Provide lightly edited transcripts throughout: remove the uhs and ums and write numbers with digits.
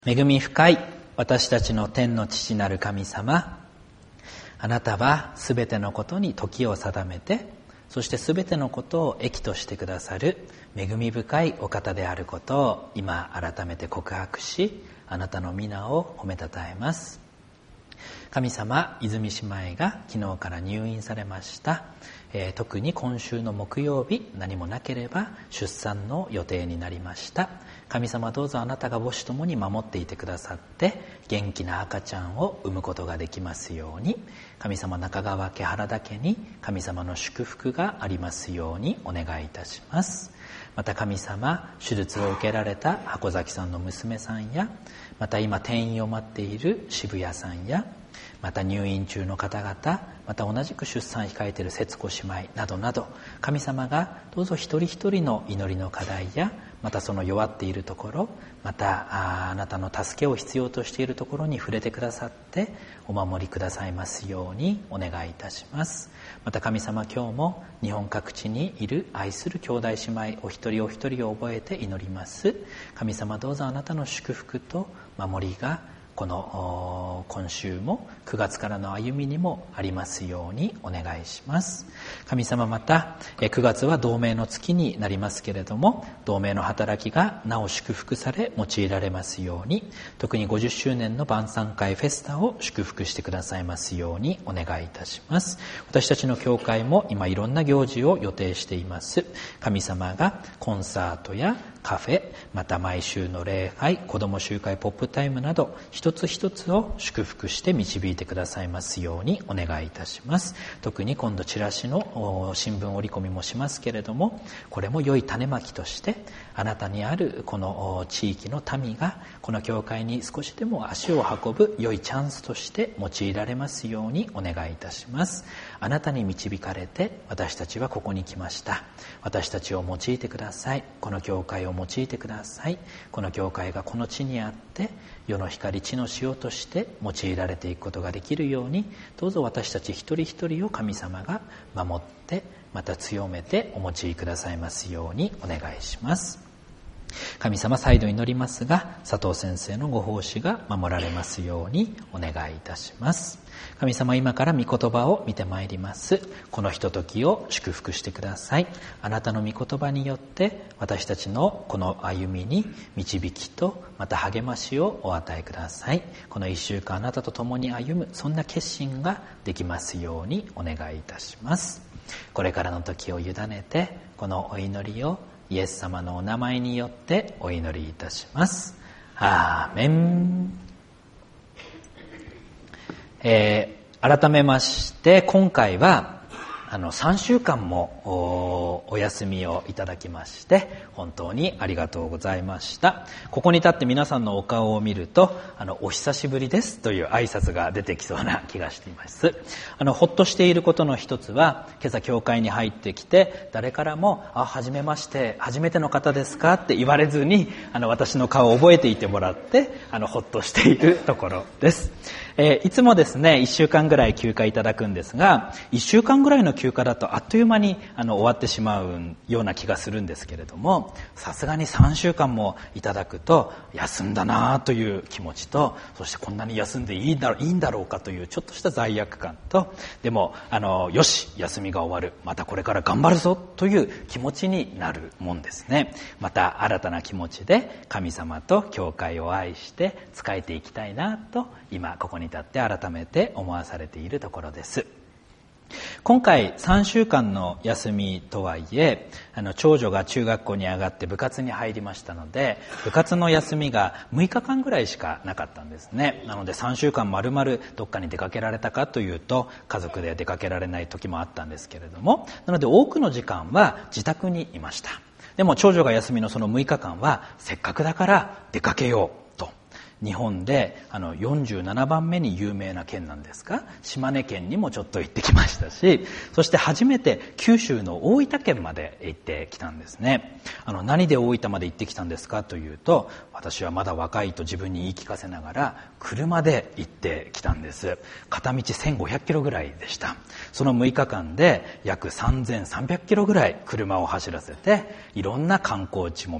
恵み深い私たちの天の父なる神様、あなたはすべてのことに時を定めて、そしてすべてのことを益としてくださる恵み深いお方であることを今改めて告白し、あなたの皆を褒めたたえます。神様、泉姉妹が昨日から入院されました。特に今週の木曜日、何もなければ出産の予定になりました。神様、どうぞあなたが母子ともに守っていてくださって、元気な赤ちゃんを産むことができますように、神様、中川家原田家に神様の祝福がありますようにお願いいたします。また神様、手術を受けられた箱崎さんの娘さんや、また今転院を待っている渋谷さんや、また入院中の方々、また同じく出産控えている節子姉妹などなど、神様がどうぞ一人一人の祈りの課題や、またその弱っているところ、またあなたの助けを必要としているところに触れてくださってお守りくださいますようにお願いいたします。また神様、今日も日本各地にいる愛する兄弟姉妹お一人お一人を覚えて祈ります。神様、どうぞあなたの祝福と守りがこの今週も9月からの歩みにもありますようにお願いします。神様、また9月は同盟の月になりますけれども、同盟の働きがなお祝福され用いられますように、特に50周年の晩餐会フェスタを祝福してくださいますようにお願いいたします。私たちの教会も今いろんな行事を予定しています。神様がコンサートやカフェ、また毎週の礼拝、子ども集会、ポップタイムなど一つ一つを祝福して導いてくださいますようにお願いいたします。特に今度チラシの新聞折り込みもしますけれども、これも良い種まきとしてあなたにあるこの地域の民がこの教会に少しでも足を運ぶ良いチャンスとして用いられますようにお願いいたします。あなたに導かれて私たちはここに来ました。私たちを用いてください。この教会を用いてください。この教会がこの地にあって世の光、地の塩として用いられていくことができるように、どうぞ私たち一人一人を神様が守ってまた強めてお用いくださいますようにお願いします。神様、再度祈りますが、佐藤先生のご奉仕が守られますようにお願いいたします。神様、今から御言葉を見てまいります。このひとときを祝福してください。あなたの御言葉によって私たちのこの歩みに導きとまた励ましをお与えください。この1週間あなたと共に歩む、そんな決心ができますようにお願いいたします。これからの時を委ねて、このお祈りをイエス様のお名前によってお祈りいたします。アーメン。改めまして今回は3週間もお休みをいただきまして本当にありがとうございました。ここに立って皆さんのお顔を見るとお久しぶりですという挨拶が出てきそうな気がしています。ほっとしていることの一つは、今朝教会に入ってきて誰からもはじめまして、初めての方ですかって言われずに私の顔を覚えていてもらってほっとしているところです。いつもですね1週間ぐらい休暇いただくんですが、1週間ぐらいの休暇だとあっという間に終わってしまうような気がするんですけれども、さすがに3週間もいただくと休んだなという気持ちと、そしてこんなに休んでいいんだろうかというちょっとした罪悪感と、でもよし休みが終わる、またこれから頑張るぞという気持ちになるもんですね。また新たな気持ちで神様と教会を愛して仕えていきたいなと今ここに立って改めて思わされているところです。今回3週間の休みとはいえ、長女が中学校に上がって部活に入りましたので、部活の休みが6日間ぐらいしかなかったんですね。なので3週間丸々どっかに出かけられたかというと、家族で出かけられない時もあったんですけれども、なので多くの時間は自宅にいました。でも長女が休みのその6日間はせっかくだから出かけよう。日本で47番目に有名な県なんですが、島根県にもちょっと行ってきましたし、そして初めて九州の大分県まで行ってきたんですね。何で大分まで行ってきたんですかというと、私はまだ若いと自分に言い聞かせながら車で行ってきたんです。片道1500キロぐらいでした。その6日間で約3300キロぐらい車を走らせて、いろんな観光地も巡って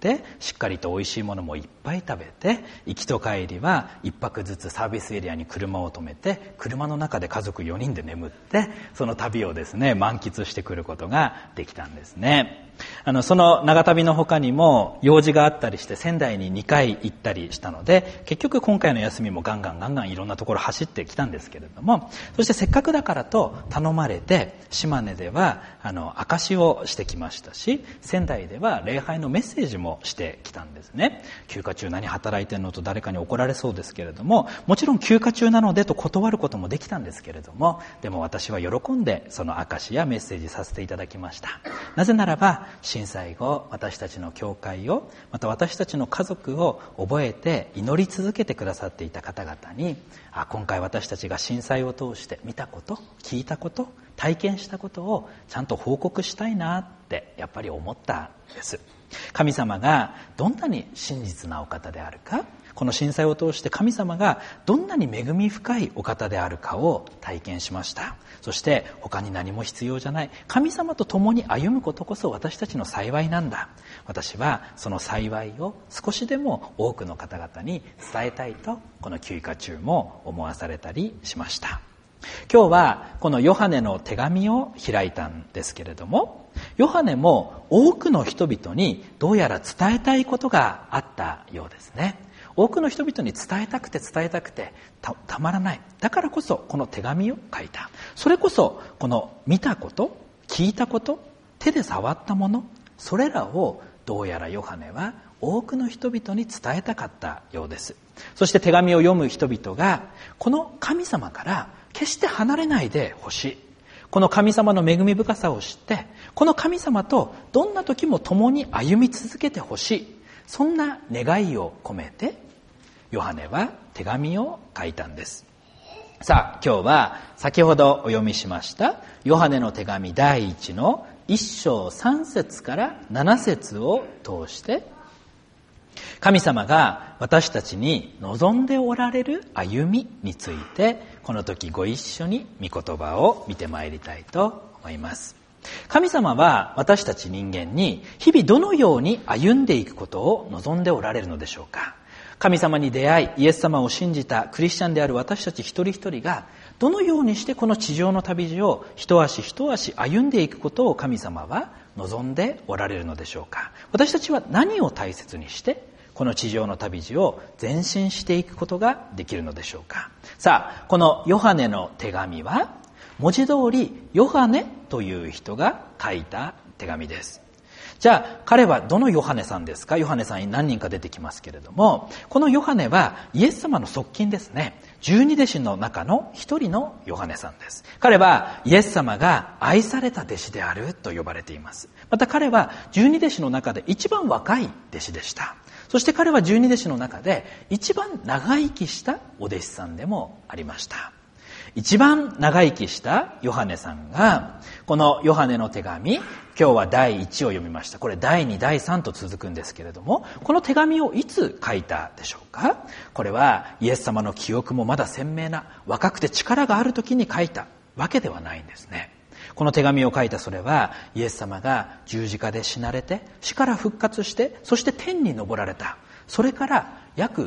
て、しっかりと美味しいものもいっぱい食べて、行きと帰りは1泊ずつサービスエリアに車を止めて、車の中で家族4人で眠って、その旅をですね満喫してくることができたんですね。その長旅の他にも用事があったりして仙台に2回行ったりしたので、結局今回の休みもガンガンいろんなところ走ってきたんですけれども、そしてせっかくだからと頼まれて島根では証しをしてきましたし、仙台では礼拝のメッセージもしてきたんですね。休暇中何働いてんのと誰かに怒られそうですけれども、もちろん休暇中なのでと断ることもできたんですけれども、でも私は喜んでその証しやメッセージさせていただきました。なぜならば震災後、私たちの教会を、また私たちの家族を覚えて祈り続けてくださっていた方々に、今回私たちが震災を通して見たこと、聞いたこと、体験したことをちゃんと報告したいなってやっぱり思ったんです。神様がどんなに真実なお方であるか、この震災を通して神様がどんなに恵み深いお方であるかを体験しました。そして他に何も必要じゃない、神様と共に歩むことこそ私たちの幸いなんだ。私はその幸いを少しでも多くの方々に伝えたいと、この休暇中も思わされたりしました。今日はこのヨハネの手紙を開いたんですけれども、ヨハネも多くの人々にどうやら伝えたいことがあったようですね。多くの人々に伝えたくてたまらない。だからこそこの手紙を書いた。それこそこの見たこと、聞いたこと、手で触ったもの、それらをどうやらヨハネは多くの人々に伝えたかったようです。そして手紙を読む人々がこの神様から決して離れないでほしい。この神様の恵み深さを知って、この神様とどんな時も共に歩み続けてほしい。そんな願いを込めてヨハネは手紙を書いたんです。さあ、今日は先ほどお読みしましたヨハネの手紙第1の1章3節から7節を通して、神様が私たちに望んでおられる歩みについて、この時ご一緒に御言葉を見てまいりたいと思います。神様は私たち人間に日々どのように歩んでいくことを望んでおられるのでしょうか。神様に出会いイエス様を信じたクリスチャンである私たち一人一人がどのようにしてこの地上の旅路を一足一足歩んでいくことを神様は望んでおられるのでしょうか。私たちは何を大切にしてこの地上の旅路を前進していくことができるのでしょうか。さあ、このヨハネの手紙は文字通りヨハネという人が書いた手紙です。じゃあ彼はどのヨハネさんですか。ヨハネさんに何人か出てきますけれども、このヨハネはイエス様の側近ですね。12弟子の中の一人のヨハネさんです。彼はイエス様が愛された弟子であると呼ばれています。また彼は12弟子の中で一番若い弟子でした。そして彼は12弟子の中で一番長生きしたお弟子さんでもありました。一番長生きしたヨハネさんが、このヨハネの手紙、今日は第1を読みました。これ第2、第3と続くんですけれども、この手紙をいつ書いたでしょうか。これはイエス様の記憶もまだ鮮明な、若くて力がある時に書いたわけではないんですね。この手紙を書いたそれは、イエス様が十字架で死なれて、死から復活して、そして天に昇られた。それから約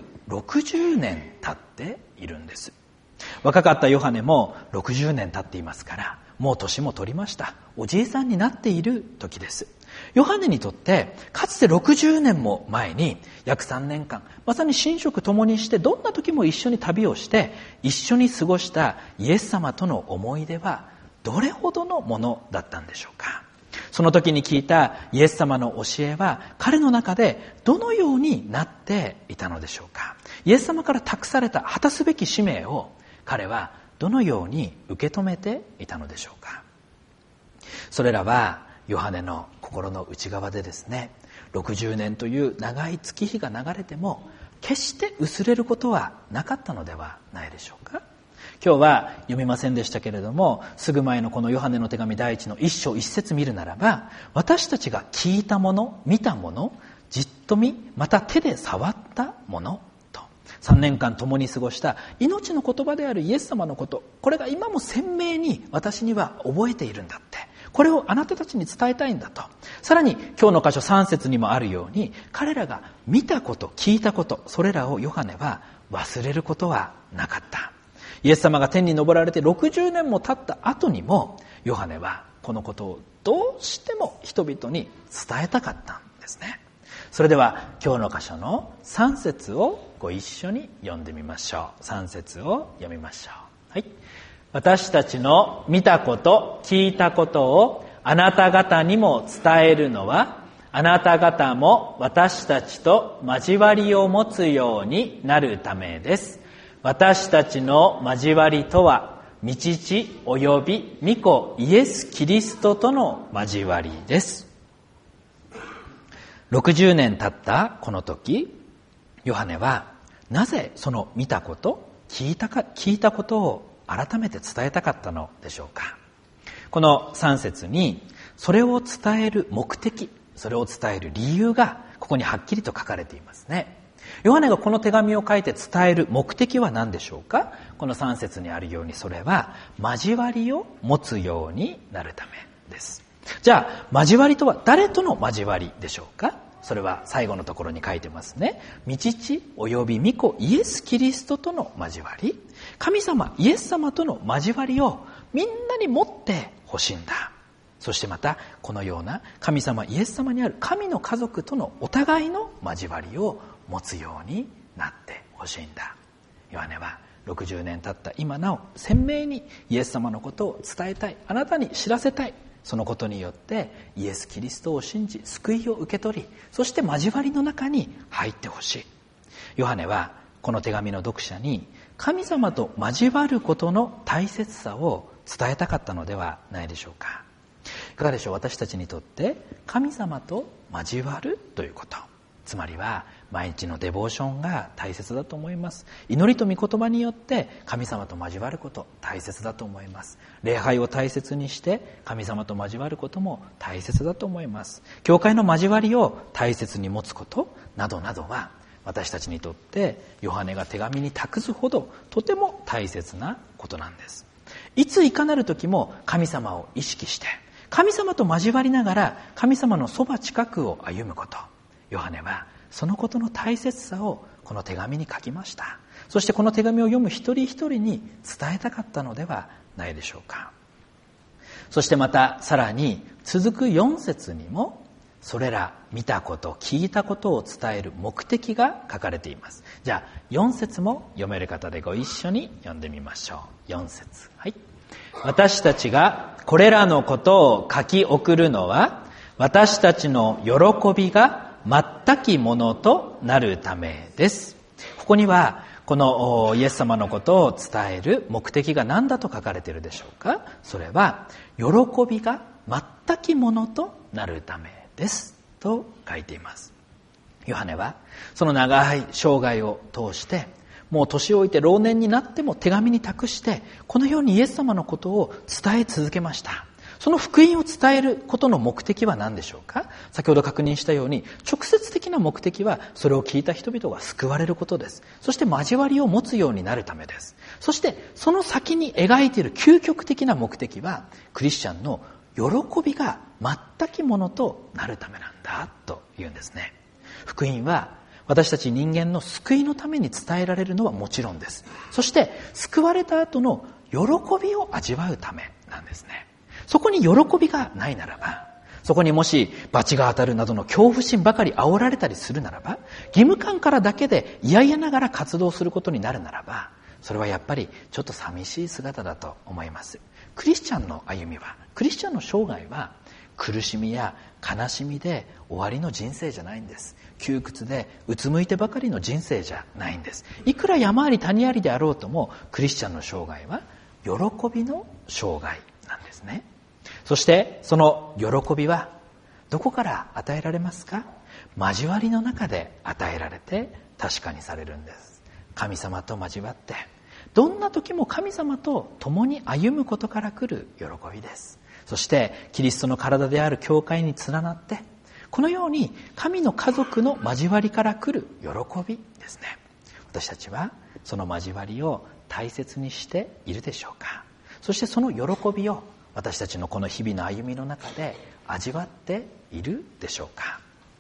60年経っているんです。若かったヨハネも60年経っていますから、もう年も取りました。おじいさんになっている時です。ヨハネにとってかつて60年も前に約3年間まさに寝食共にしてどんな時も一緒に旅をして一緒に過ごしたイエス様との思い出はどれほどのものだったんでしょうか。その時に聞いたイエス様の教えは彼の中でどのようになっていたのでしょうか。イエス様から託された果たすべき使命を彼はどのように受け止めていたのでしょうか。それらはヨハネの心の内側でですね、60年という長い月日が流れても決して薄れることはなかったのではないでしょうか。今日は読みませんでしたけれども、すぐ前のこのヨハネの手紙第1の1章1節見るならば、私たちが聞いたもの、見たもの、じっと見、また手で触ったものと、3年間共に過ごした命の言葉であるイエス様のこと、これが今も鮮明に私には覚えているんだって、 これをあなたたちに伝えたいんだと。さらに今日の箇所3節にもあるように、彼らが見たこと、聞いたこと、それらをヨハネは忘れることはなかった。イエス様が天に昇られて60年も経った後にも、ヨハネはこのことをどうしても人々に伝えたかったんですね。それでは今日の箇所の3節をご一緒に読んでみましょう。3節を読みましょう。はい。私たちの見たこと、聞いたことをあなた方にも伝えるのは、あなた方も私たちと交わりを持つようになるためです。私たちの交わりとは、御父および御子イエス・キリストとの交わりです。60年経ったこの時、ヨハネはなぜその見たこと、聞いたことを改めて伝えたかったのでしょうか。この3節にそれを伝える目的、それを伝える理由がここにはっきりと書かれていますね。ヨハネがこの手紙を書いて伝える目的は何でしょうか。この3節にあるように、それは交わりを持つようになるためです。じゃあ交わりとは誰との交わりでしょうか。それは最後のところに書いてますね。御父および御子イエス・キリストとの交わり、神様イエス様との交わりをみんなに持ってほしいんだ。そしてまたこのような神様イエス様にある神の家族とのお互いの交わりを持つようになってほしいんだ。ヨハネは60年経った今なお鮮明にイエス様のことを伝えたい、あなたに知らせたい。そのことによってイエス・キリストを信じ救いを受け取り、そして交わりの中に入ってほしい。ヨハネはこの手紙の読者に神様と交わることの大切さを伝えたかったのではないでしょうか。いかがでしょう。私たちにとって神様と交わるということ、つまりは毎日のデボーションが大切だと思います。祈りと御言葉によって神様と交わること大切だと思います。礼拝を大切にして神様と交わることも大切だと思います。教会の交わりを大切に持つことなどなどは、私たちにとってヨハネが手紙に託すほどとても大切なことなんです。いついかなる時も神様を意識して、神様と交わりながら神様のそば近くを歩むこと、ヨハネはそのことの大切さをこの手紙に書きました。そしてこの手紙を読む一人一人に伝えたかったのではないでしょうか。そしてまたさらに続く4節にもそれら見たこと聞いたことを伝える目的が書かれています。じゃあ4節も読める方でご一緒に読んでみましょう。4節、はい。私たちがこれらのことを書き送るのは、私たちの喜びが全きものとなるためです。ここにはこのイエス様のことを伝える目的が何だと書かれているでしょうか。それは喜びが全きものとなるためですと書いています。ヨハネはその長い生涯を通して、もう年老いて老年になっても手紙に託して、このようにイエス様のことを伝え続けました。その福音を伝えることの目的は何でしょうか。先ほど確認したように、直接的な目的はそれを聞いた人々が救われることです。そして交わりを持つようになるためです。そしてその先に描いている究極的な目的は、クリスチャンの喜びが全きものとなるためなんだというんですね。福音は私たち人間の救いのために伝えられるのはもちろんです。そして救われた後の喜びを味わうためなんですね。そこに喜びがないならば、そこにもし罰が当たるなどの恐怖心ばかり煽られたりするならば、義務感からだけで嫌々ながら活動することになるならば、それはやっぱりちょっと寂しい姿だと思います。クリスチャンの歩みは、クリスチャンの生涯は苦しみや悲しみで終わりの人生じゃないんです。窮屈でうつむいてばかりの人生じゃないんです。いくら山あり谷ありであろうとも、クリスチャンの生涯は喜びの生涯なんですね。そしてその喜びはどこから与えられますか。交わりの中で与えられて確かにされるんです。神様と交わって、どんな時も神様と共に歩むことから来る喜びです。そしてキリストの体である教会に連なって、このように神の家族の交わりから来る喜びですね。私たちはその交わりを大切にしているでしょうか。そしてその喜びを私たちのこの日々の歩みの中で味わっているでしょうか。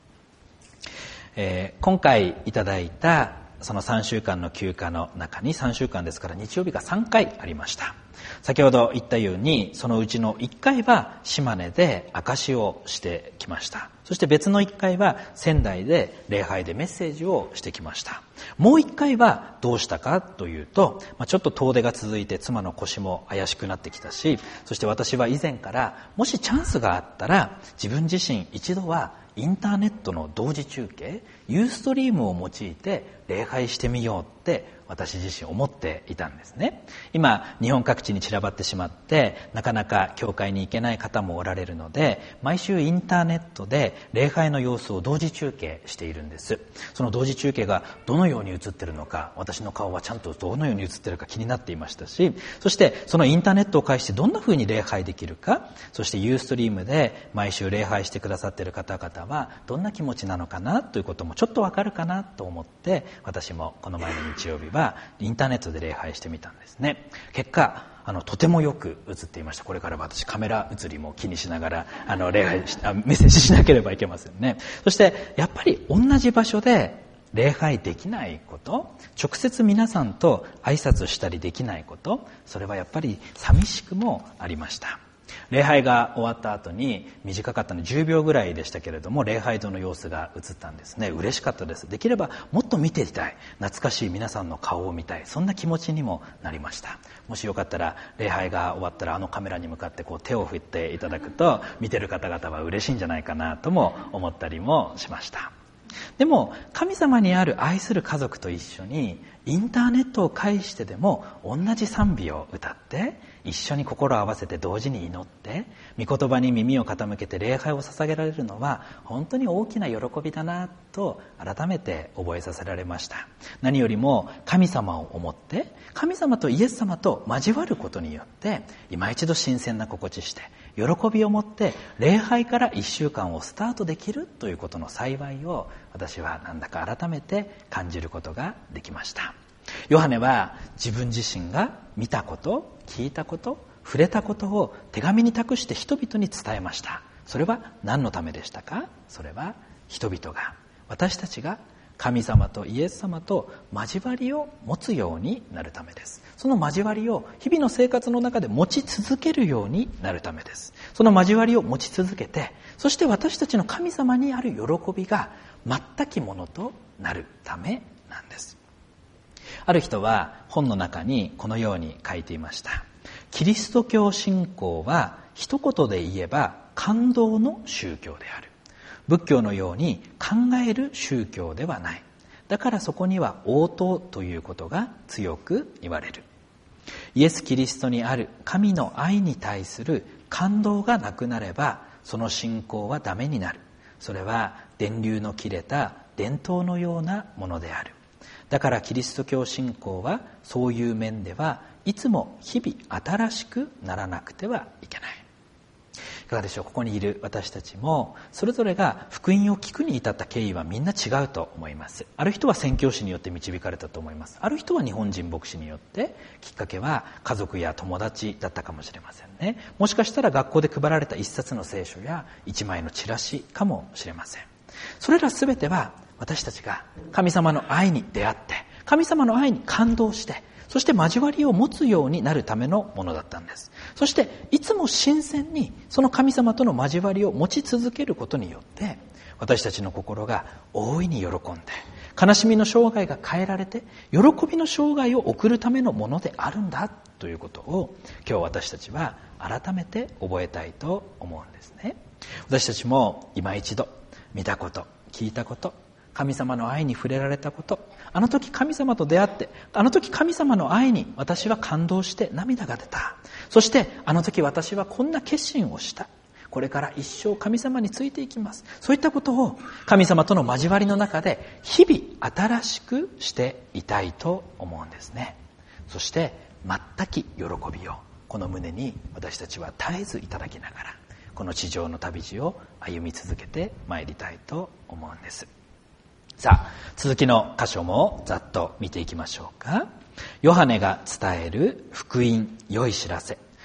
今回いただいたその3週間の休暇の中に、3週間ですから日曜日が3回ありました。先ほど言ったように、そのうちの1回は島根で証しをしてきました。そして別の1回は仙台で礼拝でメッセージをしてきました。もう1回はどうしたかというと、ちょっと遠出が続いて妻の腰も怪しくなってきたし、そして私は以前からもしチャンスがあったら自分自身一度はインターネットの同時中継、ユーストリームを用いて礼拝してみようって私自身思っていたんですね。今日本各地に散らばってしまってなかなか教会に行けない方もおられるので、毎週インターネットで礼拝の様子を同時中継しているんです。その同時中継がどのように映っているのか、私の顔はちゃんとどのように映っているか気になっていましたし、そしてそのインターネットを介してどんなふうに礼拝できるか、そしてユーストリームで毎週礼拝してくださっている方々はどんな気持ちなのかなということもちょっとわかるかなと思って、私もこの前の日曜日はインターネットで礼拝してみたんですね。結果とてもよく映っていました。これから私カメラ映りも気にしながら礼拝メッセージしなければいけませんね。そしてやっぱり同じ場所で礼拝できないこと、直接皆さんと挨拶したりできないこと、それはやっぱり寂しくもありました。礼拝が終わった後に、短かったの10秒ぐらいでしたけれども、礼拝堂の様子が映ったんですね。嬉しかったです。できればもっと見ていたい、懐かしい皆さんの顔を見たい、そんな気持ちにもなりました。もしよかったら礼拝が終わったらカメラに向かって手を振っていただくと、見てる方々は嬉しいんじゃないかなとも思ったりもしました。でも神様にある愛する家族と一緒にインターネットを介してでも同じ賛美を歌って、一緒に心を合わせて同時に祈って、御言葉に耳を傾けて礼拝を捧げられるのは本当に大きな喜びだなと改めて覚えさせられました。何よりも神様を思って、神様とイエス様と交わることによって今一度新鮮な心地して、喜びを持って礼拝から1週間をスタートできるということの幸いを、私はなんだか改めて感じることができました。ヨハネは自分自身が見たこと、聞いたこと、触れたことを手紙に託して人々に伝えました。それは何のためでしたか？それは人々が、私たちが神様とイエス様と交わりを持つようになるためです。その交わりを日々の生活の中で持ち続けるようになるためです。その交わりを持ち続けて、そして私たちの神様にある喜びが全きものとなるためなんです。ある人は本の中にこのように書いていました。キリスト教信仰は一言で言えば感動の宗教である。仏教のように考える宗教ではない。だからそこには応答ということが強く言われる。イエス・キリストにある神の愛に対する感動がなくなれば、その信仰はダメになる。それは電流の切れた電灯のようなものである。だからキリスト教信仰はそういう面ではいつも日々新しくならなくてはいけない。いかがでしょう。ここにいる私たちもそれぞれが福音を聞くに至った経緯はみんな違うと思います。ある人は宣教師によって導かれたと思います。ある人は日本人牧師によって、きっかけは家族や友達だったかもしれませんね。もしかしたら学校で配られた一冊の聖書や一枚のチラシかもしれません。それらすべては私たちが神様の愛に出会って、神様の愛に感動して、そして交わりを持つようになるためのものだったんです。そしていつも新鮮にその神様との交わりを持ち続けることによって、私たちの心が大いに喜んで、悲しみの生涯が変えられて、喜びの生涯を送るためのものであるんだということを、今日私たちは改めて覚えたいと思うんですね。私たちも今一度見たこと、聞いたこと、神様の愛に触れられたこと、あの時神様と出会って、あの時神様の愛に私は感動して涙が出た。そしてあの時私はこんな決心をした。これから一生神様についていきます。そういったことを神様との交わりの中で日々新しくしていたいと思うんですね。そして全き喜びをこの胸に私たちは絶えずいただきながら、この地上の旅路を歩み続けてまいりたいと思うんです。さあ、続きの箇所もざっと見ていきましょうか。ヨハネが伝える福音、良い知らせ。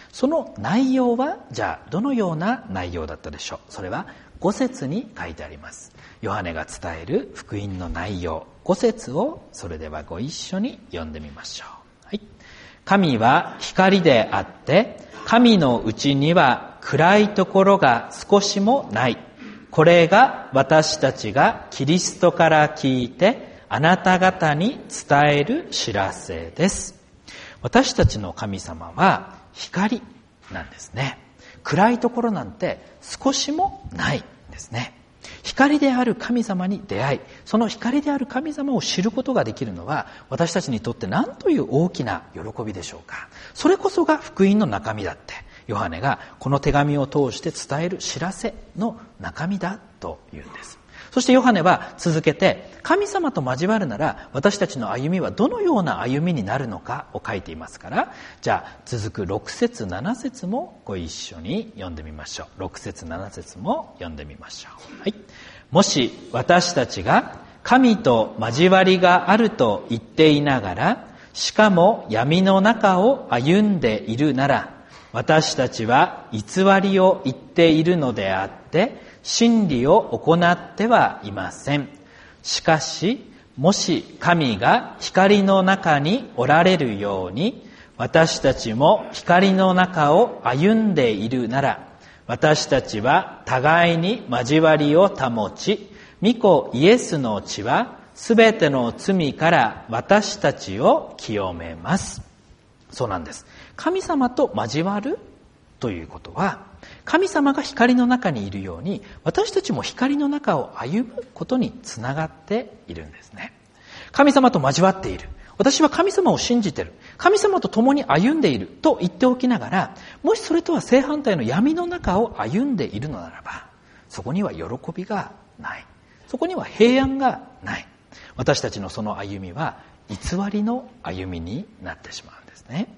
その内容はじゃあどのような内容だったでしょう。それは5節に書いてあります。ヨハネが伝える福音の内容5節をそれではご一緒に読んでみましょう。はい。神は光であって神のうちには暗いところが少しもない。これが私たちがキリストから聞いてあなた方に伝える知らせです。私たちの神様は光なんですね。暗いところなんて少しもないんですね。光である神様に出会い、その光である神様を知ることができるのは私たちにとって何という大きな喜びでしょうか。それこそが福音の中身だってヨハネがこの手紙を通して伝える知らせの中身だというんです。そしてヨハネは続けて、神様と交わるなら私たちの歩みはどのような歩みになるのかを書いていますから、じゃあ続く6節7節もご一緒に読んでみましょう。6節7節も読んでみましょう。はい。もし私たちが神と交わりがあると言っていながら、しかも闇の中を歩んでいるなら、私たちは偽りを言っているのであって真理を行ってはいません。しかしもし神が光の中におられるように私たちも光の中を歩んでいるなら、私たちは互いに交わりを保ち、御子イエスの血はすべての罪から私たちを清めます。そうなんです。神様と交わるということは、神様が光の中にいるように私たちも光の中を歩むことにつながっているんですね。神様と交わっている、私は神様を信じている、神様と共に歩んでいると言っておきながら、もしそれとは正反対の闇の中を歩んでいるのならば、そこには喜びがない、そこには平安がない。私たちのその歩みは偽りの歩みになってしまうんですね。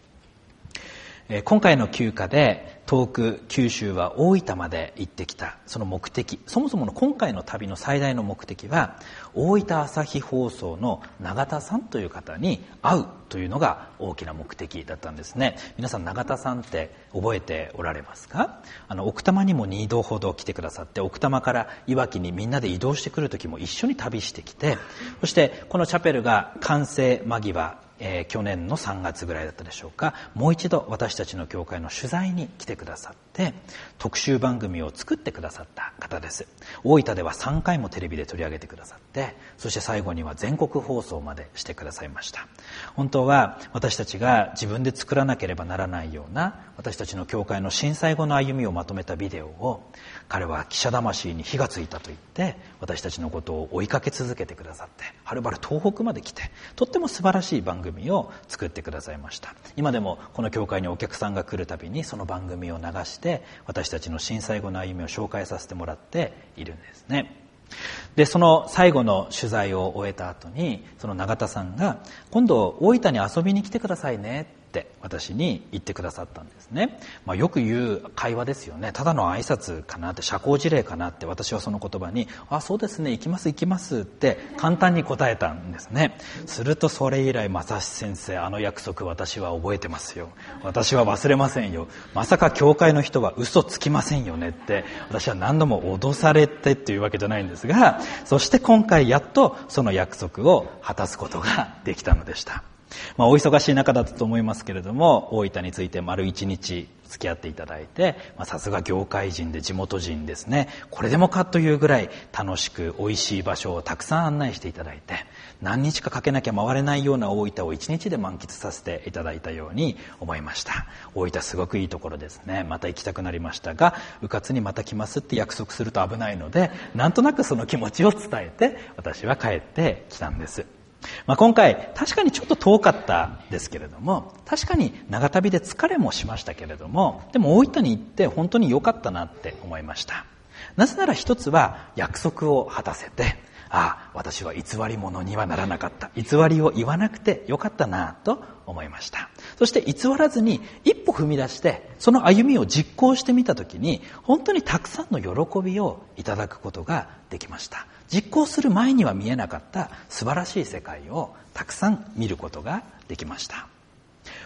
今回の休暇で遠く九州は大分まで行ってきたその目的、そもそもの今回の旅の最大の目的は大分朝日放送の永田さんという方に会うというのが大きな目的だったんですね。皆さん永田さんって覚えておられますか？奥多摩にも2度ほど来てくださって、奥多摩からいわきにみんなで移動してくる時も一緒に旅してきて、そしてこのチャペルが完成間際、去年の3月ぐらいだったでしょうか、もう一度私たちの教会の取材に来てくださって特集番組を作ってくださった方です。大分では3回もテレビで取り上げてくださって、そして最後には全国放送までしてくださいました。本当は私たちが自分で作らなければならないような私たちの教会の震災後の歩みをまとめたビデオを、彼は記者魂に火がついたと言って私たちのことを追いかけ続けてくださって、はるばる東北まで来てとっても素晴らしい番組を作ってくださいました。今でもこの教会にお客さんが来るたびにその番組を流して私たちの震災後の歩みを紹介させてもらっているんですね。でその最後の取材を終えた後に、その永田さんが今度大分に遊びに来てくださいねって私に言ってくださったんですね。よく言う会話ですよね。ただの挨拶かなって、社交辞令かなって、私はその言葉にそうですね、行きます行きますって簡単に答えたんですね。するとそれ以来、正志先生、あの約束私は覚えてますよ、私は忘れませんよ、まさか教会の人は嘘つきませんよねって私は何度も脅されてっていうわけじゃないんですが、そして今回やっとその約束を果たすことができたのでした。お忙しい中だったと思いますけれども、大分について丸1日付き合っていただいて、さすが業界人で地元人ですね、これでもかというぐらい楽しく美味しい場所をたくさん案内していただいて、何日かかけなきゃ回れないような大分を1日で満喫させていただいたように思いました。大分すごくいいところですね。また行きたくなりましたが、うかつにまた来ますって約束すると危ないので、なんとなくその気持ちを伝えて私は帰ってきたんです。今回確かにちょっと遠かったですけれども、確かに長旅で疲れもしましたけれども、でも大分に行って本当に良かったなって思いました。なぜなら一つは約束を果たせて、私は偽り者にはならなかった、偽りを言わなくてよかったなと思いました。そして偽らずに一歩踏み出してその歩みを実行してみたときに、本当にたくさんの喜びをいただくことができました。実行する前には見えなかった素晴らしい世界をたくさん見ることができました。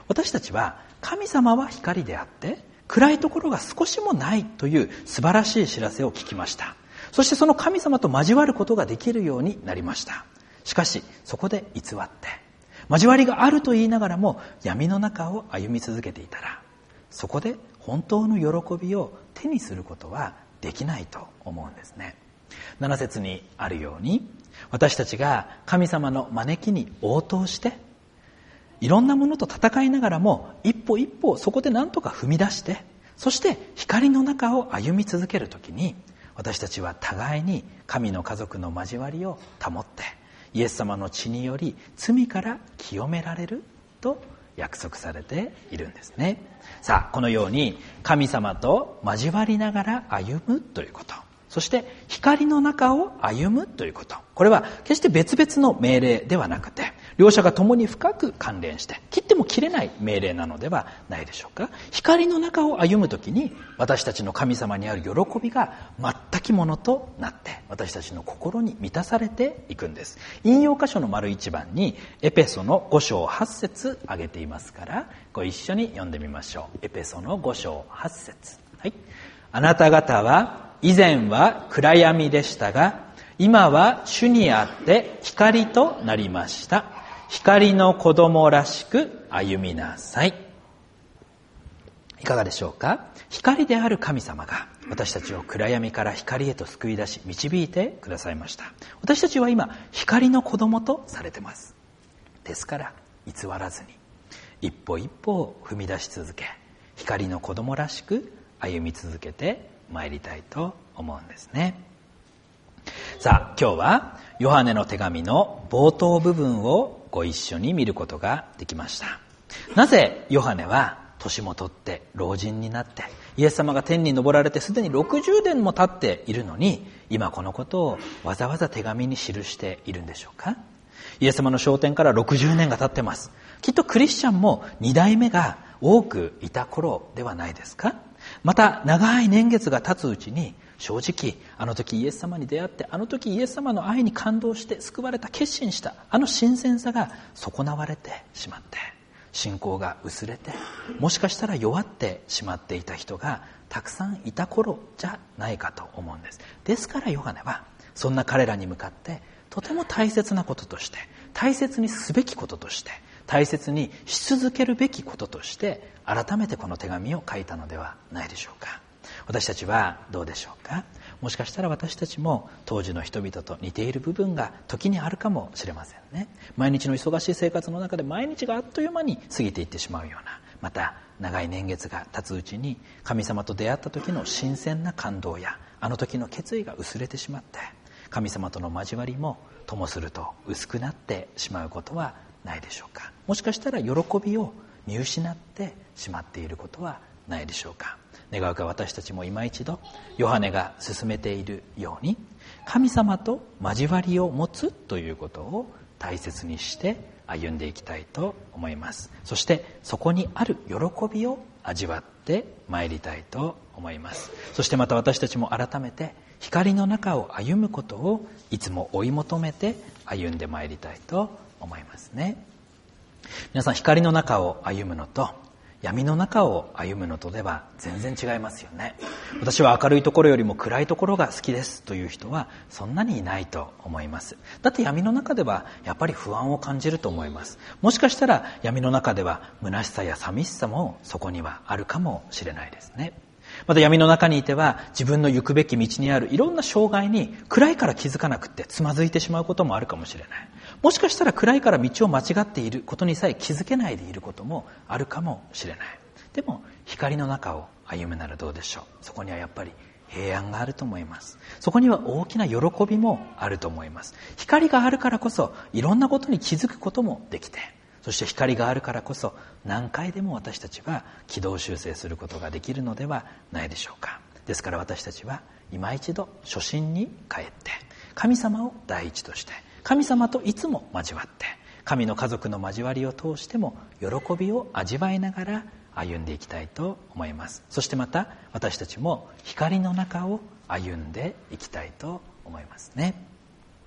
私たちは神様は光であって暗いところが少しもないという素晴らしい知らせを聞きました。そしてその神様と交わることができるようになりました。しかしそこで偽って交わりがあると言いながらも闇の中を歩み続けていたら、そこで本当の喜びを手にすることはできないと思うんですね。7節にあるように、私たちが神様の招きに応答していろんなものと戦いながらも一歩一歩そこで何とか踏み出して、そして光の中を歩み続けるときに、私たちは互いに神の家族の交わりを保ってイエス様の血により罪から清められると約束されているんですね。さあ、このように神様と交わりながら歩むということ、そして光の中を歩むということ、これは決して別々の命令ではなくて、両者が共に深く関連して切っても切れない命令なのではないでしょうか。光の中を歩むときに私たちの神様にある喜びが全きものとなって私たちの心に満たされていくんです。引用箇所の丸1番にエペソの5章8節挙げていますから、ご一緒に読んでみましょう。エペソの5章8節、はい。あなた方は以前は暗闇でしたが、今は主にあって光となりました。光の子供らしく歩みなさい。いかがでしょうか。光である神様が私たちを暗闇から光へと救い出し導いてくださいました。私たちは今光の子供とされています。ですから偽らずに一歩一歩を踏み出し続け、光の子供らしく歩み続けて参りたいと思うんですね。さあ、今日はヨハネの手紙の冒頭部分をご一緒に見ることができました。なぜヨハネは年も取って老人になってイエス様が天に昇られてすでに60年も経っているのに、今このことをわざわざ手紙に記しているんでしょうか。イエス様の昇天から60年が経ってます。きっとクリスチャンも2代目が多くいた頃ではないですか。また長い年月が経つうちに、正直あの時イエス様に出会って、あの時イエス様の愛に感動して救われた、決心したあの新鮮さが損なわれてしまって、信仰が薄れて、もしかしたら弱ってしまっていた人がたくさんいた頃じゃないかと思うんです。ですからヨハネはそんな彼らに向かってとても大切なこととして、大切にすべきこととして、大切にし続けるべきこととして改めてこの手紙を書いたのではないでしょうか。私たちはどうでしょうか。もしかしたら私たちも当時の人々と似ている部分が時にあるかもしれませんね。毎日の忙しい生活の中で毎日があっという間に過ぎていってしまうような、また長い年月が経つうちに神様と出会った時の新鮮な感動やあの時の決意が薄れてしまって、神様との交わりもともすると薄くなってしまうことはないでしょうか。もしかしたら喜びを見失ってしまっていることはないでしょうか。願うか私たちも今一度ヨハネが進めているように、神様と交わりを持つということを大切にして歩んでいきたいと思います。そしてそこにある喜びを味わって参りたいと思います。そしてまた私たちも改めて光の中を歩むことをいつも追い求めて歩んで参りたいと思いますね。皆さん、光の中を歩むのと闇の中を歩むのとでは全然違いますよね。私は明るいところよりも暗いところが好きですという人はそんなにいないと思います。だって闇の中ではやっぱり不安を感じると思います。もしかしたら闇の中では虚しさや寂しさもそこにはあるかもしれないですね。また闇の中にいては自分の行くべき道にあるいろんな障害に暗いから気づかなくってつまずいてしまうこともあるかもしれない。もしかしたら暗いから道を間違っていることにさえ気づけないでいることもあるかもしれない。でも光の中を歩むならどうでしょう。そこにはやっぱり平安があると思います。そこには大きな喜びもあると思います。光があるからこそいろんなことに気づくこともできて、そして光があるからこそ何回でも私たちは軌道修正することができるのではないでしょうか。ですから私たちは今一度初心に帰って神様を第一として、神様といつも交わって、神の家族の交わりを通しても喜びを味わいながら歩んでいきたいと思います。そしてまた私たちも光の中を歩んでいきたいと思いますね。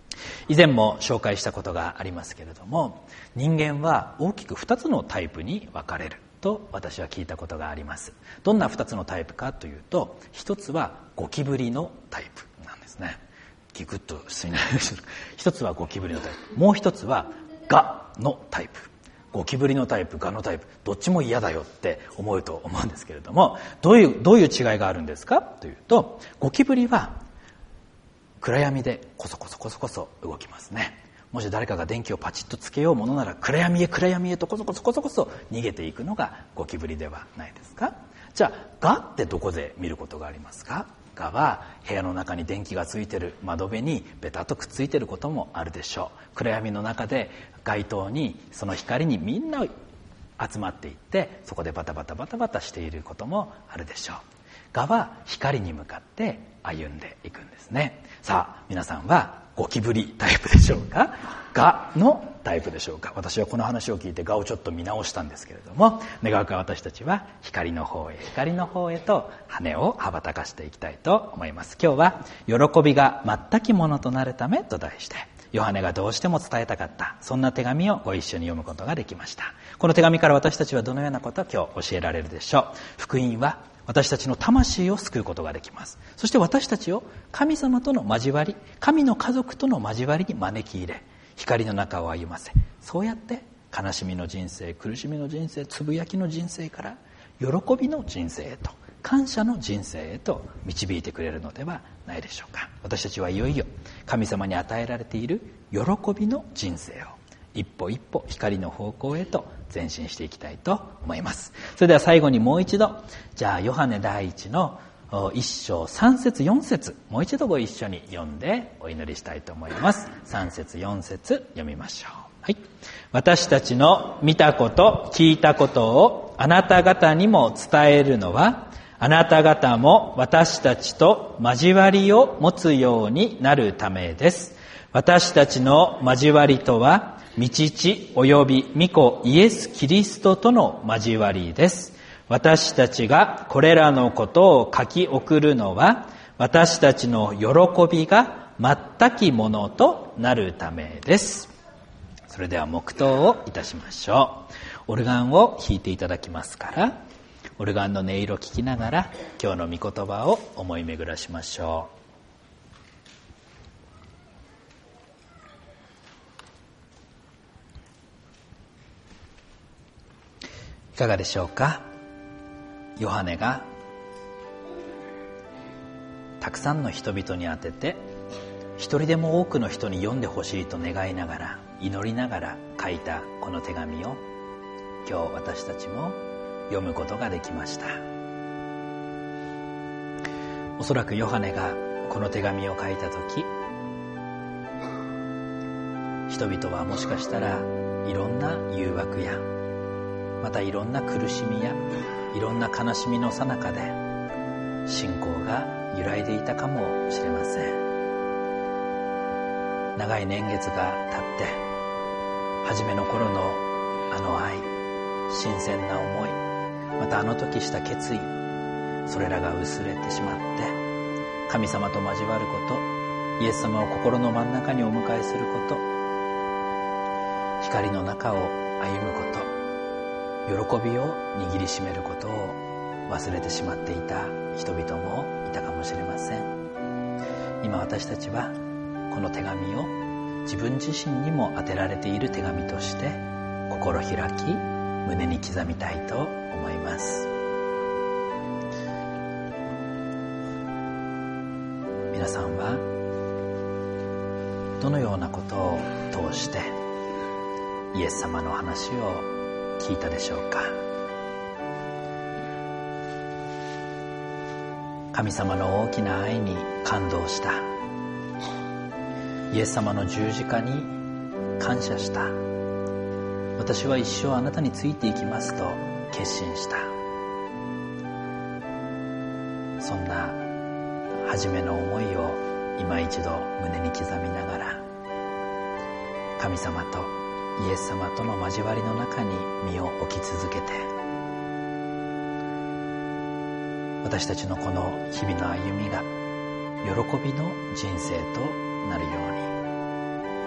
以前も紹介したことがありますけれども、人間は大きく2つのタイプに分かれると私は聞いたことがあります。どんな2つのタイプかというと、1つはゴキブリのタイプなんですね。ギクッと吸いながら1つはゴキブリのタイプ、もう1つはガのタイプ。ゴキブリのタイプ、ガのタイプ、どっちも嫌だよって思うと思うんですけれども、どういう違いがあるんですかというと、ゴキブリは暗闇でコソコソ動きますね。もし誰かが電気をパチッとつけようものなら、暗闇へとコソコソ逃げていくのがゴキブリではないですか。じゃあガってどこで見ることがありますか。ガは部屋の中に電気がついてる窓辺にベタっとくっついてることもあるでしょう。暗闇の中で街灯にその光にみんな集まっていって、そこでバタバタしていることもあるでしょう。ガは光に向かって歩んでいくんですね。さあ皆さんはゴキブリタイプでしょうか、ガのタイプでしょうか。私はこの話を聞いてガをちょっと見直したんですけれども、願うか私たちは光の方へと羽を羽ばたかしていきたいと思います。今日は喜びが全きものとなるためと題して、ヨハネがどうしても伝えたかったそんな手紙をご一緒に読むことができました。この手紙から私たちはどのようなことを今日教えられるでしょう。福音は私たちの魂を救うことができます。そして私たちを神様との交わり、神の家族との交わりに招き入れ、光の中を歩ませ、そうやって悲しみの人生、苦しみの人生、つぶやきの人生から喜びの人生へと、感謝の人生へと導いてくれるのではないでしょうか。私たちはいよいよ神様に与えられている喜びの人生を一歩一歩光の方向へと前進していきたいと思います。それでは最後にもう一度、じゃあヨハネ第一の1章3節4節、もう一度ご一緒に読んでお祈りしたいと思います。3節4節読みましょう。はい。私たちの見たこと聞いたことをあなた方にも伝えるのは、あなた方も私たちと交わりを持つようになるためです。私たちの交わりとは、御父および御子イエス・キリストとの交わりです。私たちがこれらのことを書き送るのは、私たちの喜びが全きものとなるためです。それでは黙祷をいたしましょう。オルガンを弾いていただきますから、オルガンの音色を聞きながら今日の御言葉を思い巡らしましょう。いかがでしょうか。ヨハネがたくさんの人々に宛てて、一人でも多くの人に読んでほしいと願いながら、祈りながら書いたこの手紙を今日私たちも読むことができました。おそらくヨハネがこの手紙を書いた時、人々はもしかしたらいろんな誘惑や、またいろんな苦しみやいろんな悲しみの最中で信仰が揺らいでいたかもしれません。長い年月が経って、初めの頃のあの愛、新鮮な思い、またあの時した決意、それらが薄れてしまって、神様と交わること、イエス様を心の真ん中にお迎えすること、光の中を歩むこと、喜びを握りしめることを忘れてしまっていた人々もいたかもしれません。今私たちはこの手紙を自分自身にも当てられている手紙として心開き、胸に刻みたいと思います。皆さんはどのようなことを通してイエス様の話を聞いたでしょうか。神様の大きな愛に感動した。イエス様の十字架に感謝した。私は一生あなたについていきますと決心した。そんな初めの思いを今一度胸に刻みながら、神様とイエス様との交わりの中に身を置き続けて、私たちのこの日々の歩みが喜びの人生となるように、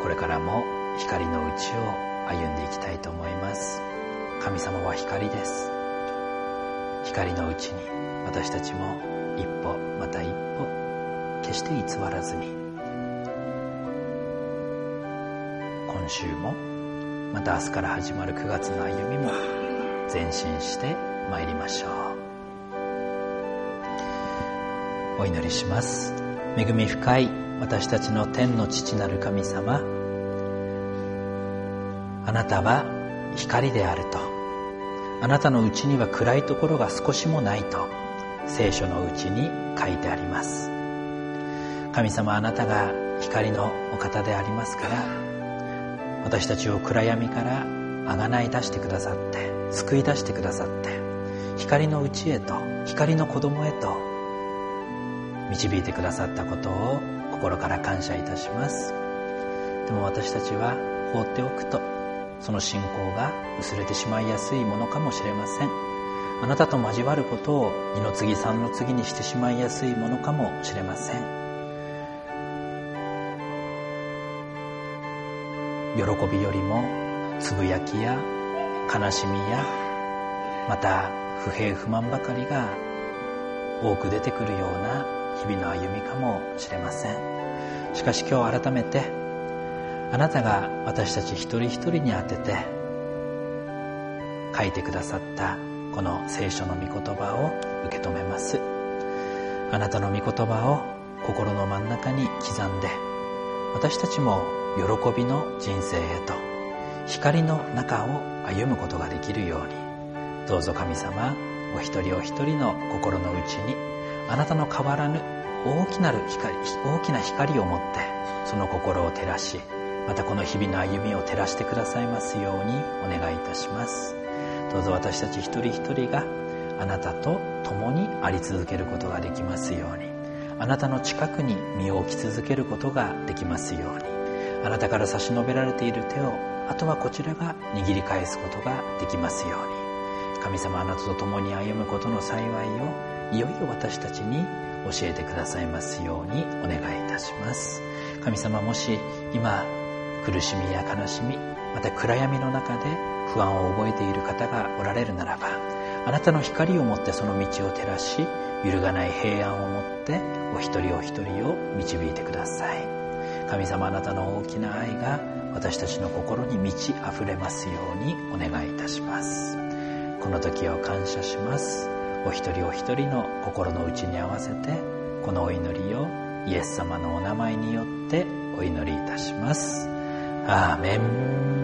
これからも光のうちを歩んでいきたいと思います。神様は光です。光のうちに私たちも一歩また一歩決して偽らずに、今週もまた明日から始まる9月の歩みも前進してまいりましょう。お祈りします。恵み深い私たちの天の父なる神様、あなたは光であると、あなたのうちには暗いところが少しもないと聖書のうちに書いてあります。神様、あなたが光のお方でありますから、私たちを暗闇からあがない出してくださって、救い出してくださって、光のうちへと、光の子供へと導いてくださったことを心から感謝いたします。でも私たちは放っておくと、その信仰が薄れてしまいやすいものかもしれません。あなたと交わることを二の次三の次にしてしまいやすいものかもしれません。喜びよりもつぶやきや悲しみや、また不平不満ばかりが多く出てくるような日々の歩みかもしれません。しかし今日改めて、あなたが私たち一人一人に当てて書いてくださったこの聖書の御言葉を受け止めます。あなたの御言葉を心の真ん中に刻んで、私たちも喜びの人生へと光の中を歩むことができるように、どうぞ神様、お一人お一人の心の内にあなたの変わらぬ大きな光を持って、その心を照らし、またこの日々の歩みを照らしてくださいますようにお願いいたします。どうぞ私たち一人一人があなたと共にあり続けることができますように、あなたの近くに身を置き続けることができますように、あなたから差し伸べられている手をあとはこちらが握り返すことができますように、神様、あなたと共に歩むことの幸いをいよいよ私たちに教えてくださいますようにお願いいたします。神様、もし今苦しみや悲しみ、また暗闇の中で不安を覚えている方がおられるならば、あなたの光をもってその道を照らし、揺るがない平安をもってお一人お一人を導いてください。神様、あなたの大きな愛が私たちの心に満ち溢れますようにお願いいたします。この時を感謝します。お一人お一人の心の内に合わせて、このお祈りをイエス様のお名前によってお祈りいたします。アーメン。